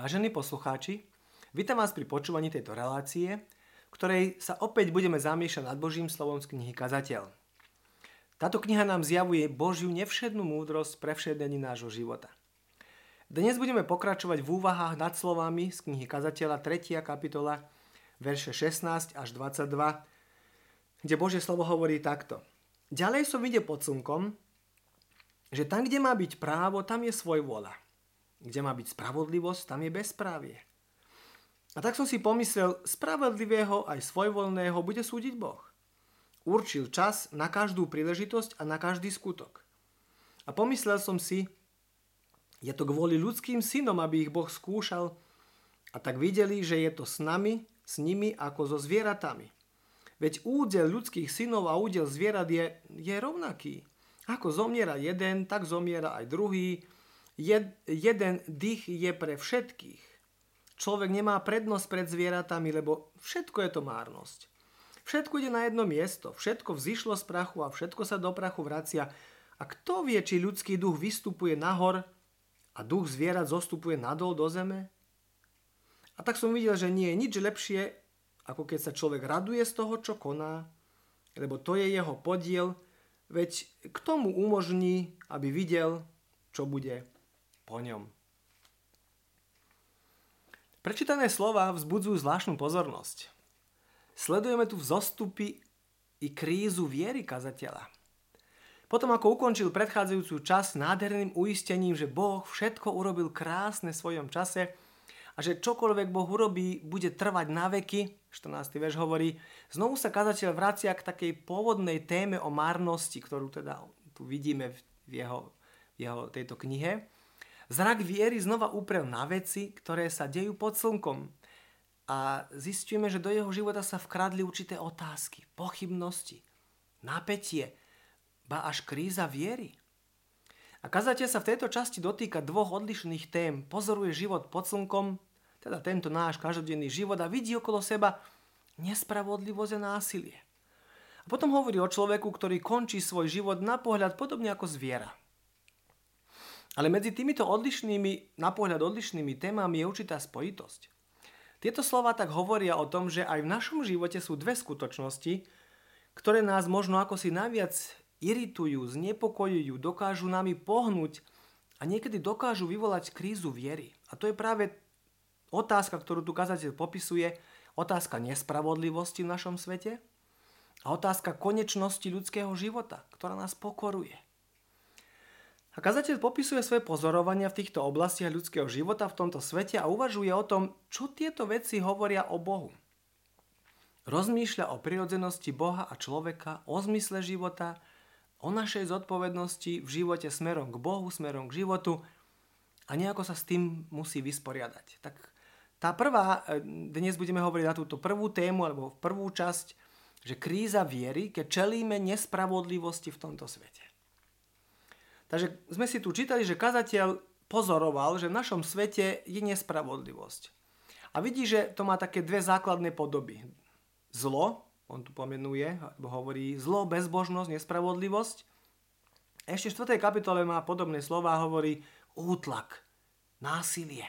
Vážení poslucháči, vítam vás pri počúvaní tejto relácie, v ktorej sa opäť budeme zamýšľať nad Božím slovom z knihy Kazateľ. Táto kniha nám zjavuje Božiu nevšednú múdrosť pre všedení nášho života. Dnes budeme pokračovať v úvahách nad slovami z knihy Kazateľa 3. kapitola, verše 16 až 22, kde Božie slovo hovorí takto. Ďalej som videl pod slnkom, že tam, kde má byť právo, tam je svojvoľa. Kde má byť spravodlivosť, tam je bezprávie. A tak som si pomyslel, spravodlivého aj svojvoľného bude súdiť Boh. Určil čas na každú príležitosť a na každý skutok. A pomyslel som si, je to kvôli ľudským synom, aby ich Boh skúšal, a tak videli, že je to s nimi ako so zvieratami. Veď údel ľudských synov a údel zvierat je rovnaký. Ako zomiera jeden, tak zomiera aj druhý. Jeden dých je pre všetkých. Človek nemá prednosť pred zvieratami, lebo všetko je to márnosť. Všetko ide na jedno miesto, všetko vzišlo z prachu a všetko sa do prachu vracia. A kto vie, či ľudský duch vystupuje nahor a duch zvierat zostupuje nadol do zeme? A tak som videl, že nie je nič lepšie, ako keď sa človek raduje z toho, čo koná, lebo to je jeho podiel, veď k tomu umožní, aby videl, čo bude po ňom. Prečítané slova vzbudzujú zvláštnu pozornosť. Sledujeme tu vzostupy i krízu viery kazateľa. Potom ako ukončil predchádzajúcu časť nádherným uistením, že Boh všetko urobil krásne v svojom čase a že čokoľvek Boh urobí, bude trvať na veky, 14. verš hovorí, znovu sa kazateľ vracia k takej pôvodnej téme o márnosti, ktorú teda tu vidíme v jeho tejto knihe. Zrak viery znova uprel na veci, ktoré sa dejú pod slnkom. A zistíme, že do jeho života sa vkradli určité otázky, pochybnosti, napätie, ba až kríza viery. A kazateľ sa v tejto časti dotýka dvoch odlišných tém. Pozoruje život pod slnkom, teda tento náš každodenný život, a vidí okolo seba nespravodlivosť a násilie. A potom hovorí o človeku, ktorý končí svoj život na pohľad podobne ako zviera. Ale medzi týmito na pohľad odlišnými témami je určitá spojitosť. Tieto slova tak hovoria o tom, že aj v našom živote sú dve skutočnosti, ktoré nás možno ako si najviac iritujú, znepokojujú, dokážu nami pohnúť a niekedy dokážu vyvolať krízu viery. A to je práve otázka, ktorú tu kazateľ popisuje, otázka nespravodlivosti v našom svete a otázka konečnosti ľudského života, ktorá nás pokoruje. A kazateľ popisuje svoje pozorovania v týchto oblastiach ľudského života v tomto svete a uvažuje o tom, čo tieto veci hovoria o Bohu. Rozmýšľa o prirodzenosti Boha a človeka, o zmysle života, o našej zodpovednosti v živote smerom k Bohu, smerom k životu a nejako sa s tým musí vysporiadať. Tak tá prvá, dnes budeme hovoriť na túto prvú tému alebo prvú časť, že kríza viery, keď čelíme nespravodlivosti v tomto svete. Takže sme si tu čítali, že kazateľ pozoroval, že v našom svete je nespravodlivosť. A vidí, že to má také dve základné podoby. Zlo, on tu pomenuje, hovorí zlo, bezbožnosť, nespravodlivosť. Ešte v 4. kapitole má podobné slová, hovorí útlak, násilie.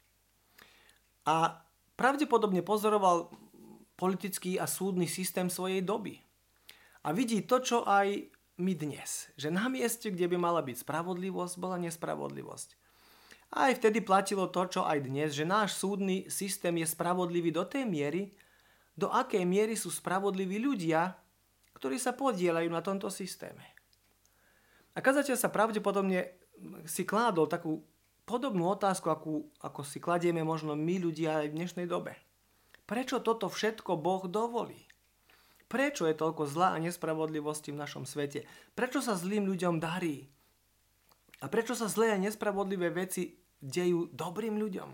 A pravdepodobne pozoroval politický a súdny systém svojej doby. A vidí to, čo aj my dnes, že na mieste, kde by mala byť spravodlivosť, bola nespravodlivosť. A aj vtedy platilo to, čo aj dnes, že náš súdny systém je spravodlivý do tej miery, do akej miery sú spravodliví ľudia, ktorí sa podieľajú na tomto systéme. A kazateľ sa pravdepodobne si kládol takú podobnú otázku, ako si kladieme možno my ľudia aj v dnešnej dobe. Prečo toto všetko Boh dovolí? Prečo je toľko zla a nespravodlivosti v našom svete? Prečo sa zlým ľuďom darí? A prečo sa zlé a nespravodlivé veci dejú dobrým ľuďom?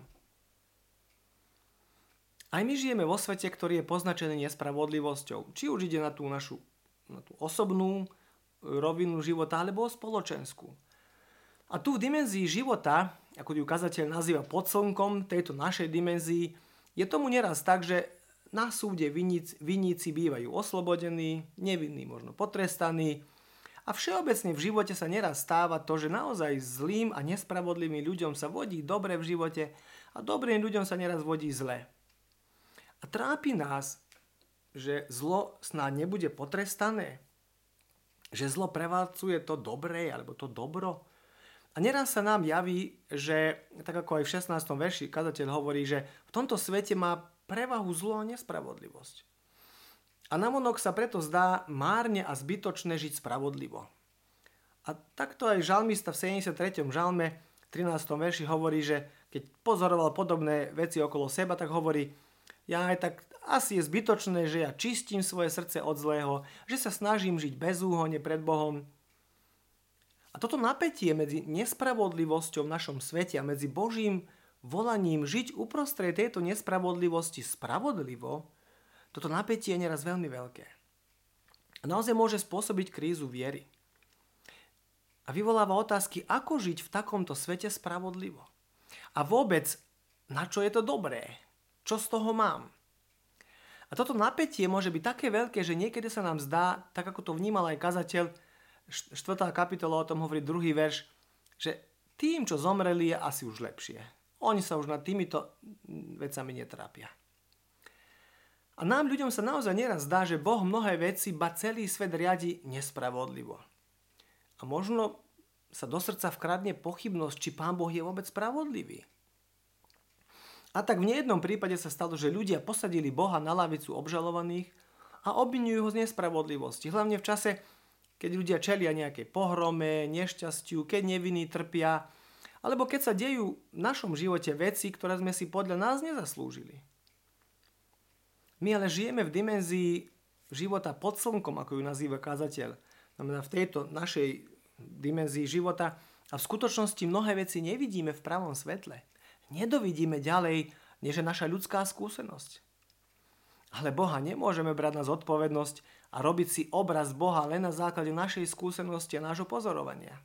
Aj my žijeme vo svete, ktorý je poznačený nespravodlivosťou. Či už ide na tú našu osobnú rovinu života, alebo spoločenskú. A tu v dimenzii života, ako ju kazateľ nazýva pod slnkom, tejto našej dimenzii, je tomu neraz tak, že na súde vinníci bývajú oslobodení, nevinní možno potrestaní A všeobecne v živote sa neraz stáva to, že naozaj zlým a nespravodlivým ľuďom sa vodí dobre v živote a dobrým ľuďom sa neraz vodí zle. A trápi nás, že zlo snáď nebude potrestané, že zlo prevalcuje to dobré alebo to dobro. A neraz sa nám javí, že tak ako aj v 16. verši kazateľ hovorí, že v tomto svete má prevahu zlo a nespravodlivosť. A navonok sa preto zdá márne a zbytočné žiť spravodlivo. A takto aj žalmista v 73. žalme 13. verši hovorí, že keď pozoroval podobné veci okolo seba, tak hovorí, ja aj tak asi je zbytočné, že ja čistím svoje srdce od zlého, že sa snažím žiť bezúhonne pred Bohom. A toto napätie medzi nespravodlivosťou v našom svete a medzi Božím volaním žiť uprostred tejto nespravodlivosti spravodlivo, toto napätie je neraz veľmi veľké. A naozaj môže spôsobiť krízu viery. A vyvoláva otázky, ako žiť v takomto svete spravodlivo. A vôbec, na čo je to dobré? Čo z toho mám? A toto napätie môže byť také veľké, že niekedy sa nám zdá, tak ako to vnímal aj kazateľ, 4. kapitola o tom hovorí 2. verš, že tým, čo zomreli, je asi už lepšie. Oni sa už nad týmito vecami netrápia. A nám ľuďom sa naozaj neraz zdá, že Boh mnohé veci, ba celý svet riadi nespravodlivo. A možno sa do srdca vkradne pochybnosť, či Pán Boh je vôbec spravodlivý. A tak v nejednom prípade sa stalo, že ľudia posadili Boha na lavicu obžalovaných a obviňujú ho z nespravodlivosti. Hlavne v čase, keď ľudia čelia nejakej pohrome, nešťastiu, keď nevinní trpia, alebo keď sa dejú v našom živote veci, ktoré sme si podľa nás nezaslúžili. My ale žijeme v dimenzii života pod slnkom, ako ju nazýva kazateľ. Znamená v tejto našej dimenzii života a v skutočnosti mnohé veci nevidíme v pravom svetle. Nedovidíme ďalej, než je naša ľudská skúsenosť. Ale Boha nemôžeme brať na zodpovednosť a robiť si obraz Boha len na základe našej skúsenosti a nášho pozorovania.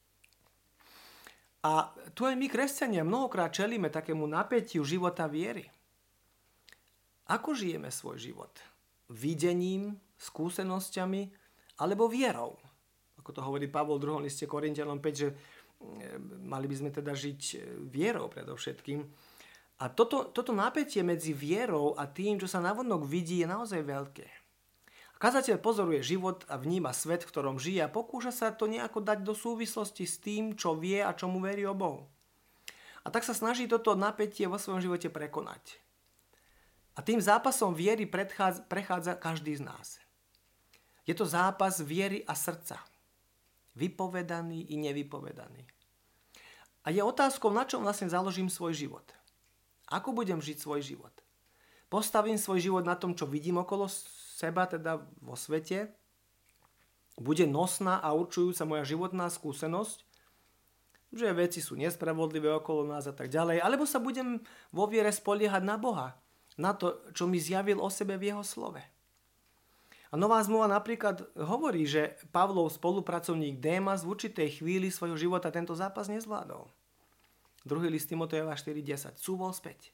A tu aj my, kresťania, mnohokrát čelíme takému napätiu života viery. Ako žijeme svoj život? Videním, skúsenosťami alebo vierou? Ako to hovorí Pavol v 2. liste Korinťanom 5, že mali by sme teda žiť vierou predovšetkým. A toto napätie medzi vierou a tým, čo sa navonok vidí, je naozaj veľké. Kazateľ pozoruje život a vníma svet, v ktorom žije a pokúša sa to nejako dať do súvislosti s tým, čo vie a čomu verí o Bohu. A tak sa snaží toto napätie vo svojom živote prekonať. A tým zápasom viery prechádza každý z nás. Je to zápas viery a srdca. Vypovedaný i nevypovedaný. A je otázkou, na čom vlastne založím svoj život. Ako budem žiť svoj život? Postavím svoj život na tom, čo vidím okolo seba, teda vo svete? Bude nosná a určujúca moja životná skúsenosť? Že veci sú nespravodlivé okolo nás a tak ďalej. Alebo sa budem vo viere spoliehať na Boha? Na to, čo mi zjavil o sebe v jeho slove. A Nová zmluva napríklad hovorí, že Pavlov spolupracovník Démas v určitej chvíli svojho života tento zápas nezvládol. 2. list Timotejova 4.10. Cúvol späť.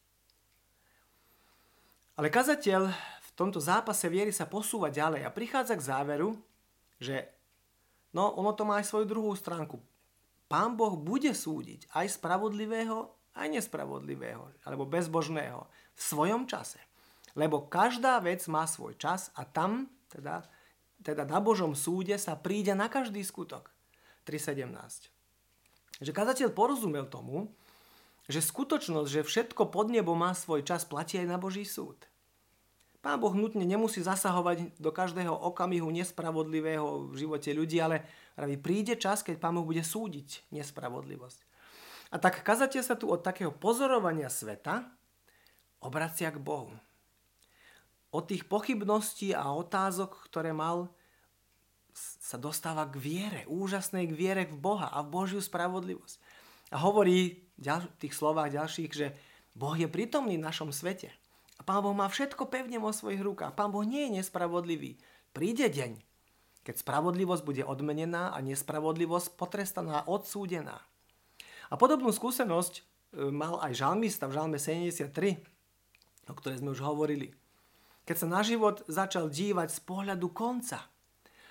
Ale kazateľ v tomto zápase viery sa posúva ďalej a prichádza k záveru, že ono to má aj svoju druhú stránku. Pán Boh bude súdiť aj spravodlivého, aj nespravodlivého, alebo bezbožného v svojom čase. Lebo každá vec má svoj čas a tam, teda na Božom súde sa príde na každý skutok. 3.17. Že kazateľ porozumel tomu, že skutočnosť, že všetko pod nebo má svoj čas, platí aj na Boží súd. Pán Boh nutne nemusí zasahovať do každého okamihu nespravodlivého v živote ľudí, ale príde čas, keď Pán Boh bude súdiť nespravodlivosť. A tak kazateľ sa tu od takého pozorovania sveta obracia k Bohu. Od tých pochybností a otázok, ktoré mal, sa dostáva k viere, úžasnej k viere v Boha a v Božiu spravodlivosť. A hovorí v tých slovách ďalších, že Boh je prítomný v našom svete. A Pán Boh má všetko pevne vo svojich rukách. Pán Boh nie je nespravodlivý. Príde deň, keď spravodlivosť bude odmenená a nespravodlivosť potrestaná, odsúdená. A podobnú skúsenosť mal aj žalmista v žalme 73, o ktorej sme už hovorili. Keď sa na život začal dívať z pohľadu konca.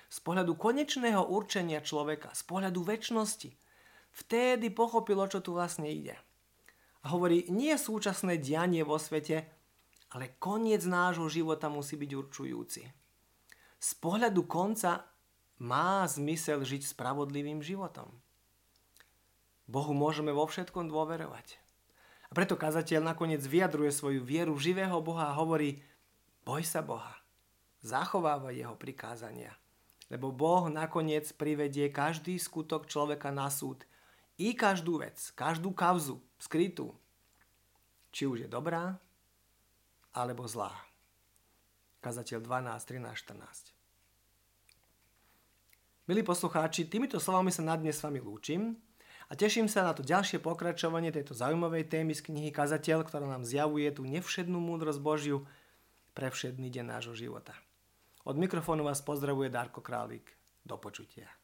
z pohľadu konečného určenia človeka, z pohľadu večnosti. Vtedy pochopil, o čo tu vlastne ide. A hovorí, nie súčasné dianie vo svete, ale koniec nášho života musí byť určujúci. Z pohľadu konca má zmysel žiť spravodlivým životom. Bohu môžeme vo všetkom dôverovať. A preto kazateľ nakoniec vyjadruje svoju vieru v živého Boha a hovorí, boj sa Boha, zachovávaj jeho prikázania, lebo Boh nakoniec privedie každý skutok človeka na súd i každú vec, každú kauzu skrytú, či už je dobrá, alebo zlá. Kazateľ 12, 13, 14. Milí poslucháči, týmito slovami sa na dnes s vami lúčim a teším sa na to ďalšie pokračovanie tejto zaujímavej témy z knihy Kazateľ, ktorá nám zjavuje tú nevšednú múdrosť Božiu pre všedný deň nášho života. Od mikrofónu vás pozdravuje Darko Králik. Do počutia.